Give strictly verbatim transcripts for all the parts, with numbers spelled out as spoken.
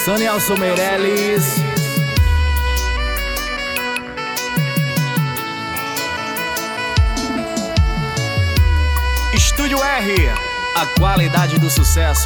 Sanielson Meirelles. Estúdio R, a qualidade do sucesso.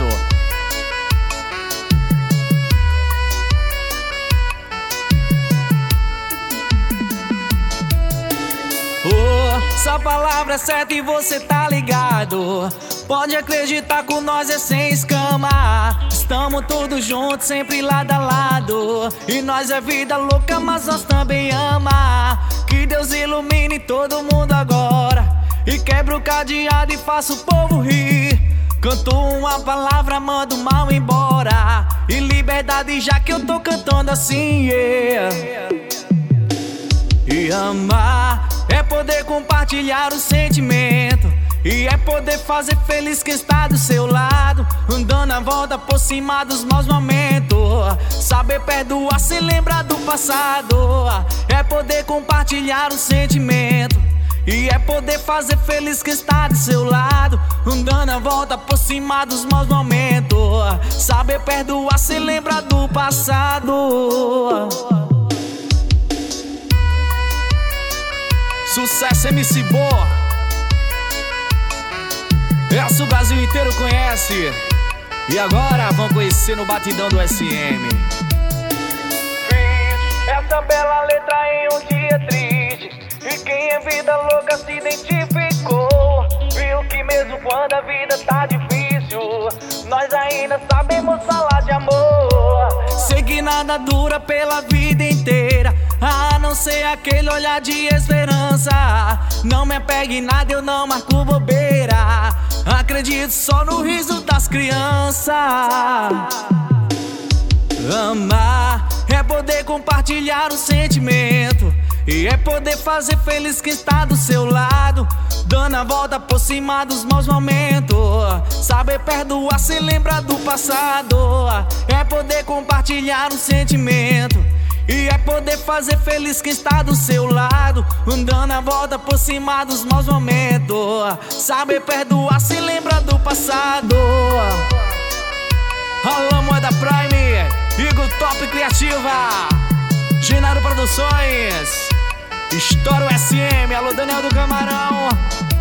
Oh, essa palavra é certa e você tá ligado. Pode acreditar, com nós é sem escama. Estamos todos juntos, sempre lado a lado. E nós é vida louca, mas nós também ama. Que Deus ilumine todo mundo agora e quebra o cadeado e faça o povo rir. Canto uma palavra, mando o mal embora. E liberdade, já que eu tô cantando assim, yeah. E amar é poder compartilhar o sentimento, e é poder fazer feliz quem está do seu lado, andando a volta por cima dos maus momentos. Saber perdoar sem lembrar do passado. É poder compartilhar o sentimento, e é poder fazer feliz quem está do seu lado, andando a volta por cima dos maus momentos. Saber perdoar sem lembrar do passado. Sucesso M C Boa, essa o Brasil inteiro conhece. E agora vão conhecer no batidão do S M. Fiz essa bela letra em um dia triste, e quem é vida louca se identificou. Viu que mesmo quando a vida tá difícil, nós ainda sabemos falar de amor. Sei que nada dura pela vida inteira, a não ser aquele olhar de esperança. Não me apegue em nada, eu não marco bobeira. Acredito só no riso das crianças. Amar é poder compartilhar o sentimento, e é poder fazer feliz quem está do seu lado, dando a volta por cima dos maus momentos. Saber perdoar sem lembrar do passado. É poder compartilhar um sentimento, e é poder fazer feliz quem está do seu lado, andando a volta por cima dos maus momentos. Saber perdoar sem lembrar do passado. Alô, Moeda Prime, Igor Top Criativa, Genaro Produções, Estouro S M, alô Daniel do Camarão.